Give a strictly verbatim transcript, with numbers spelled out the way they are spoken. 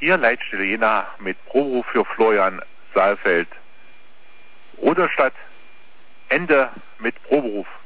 Hier Leitstelle Jena mit Proberuf für Florian Saalfeld. Rudolstadt, Ende mit Proberuf.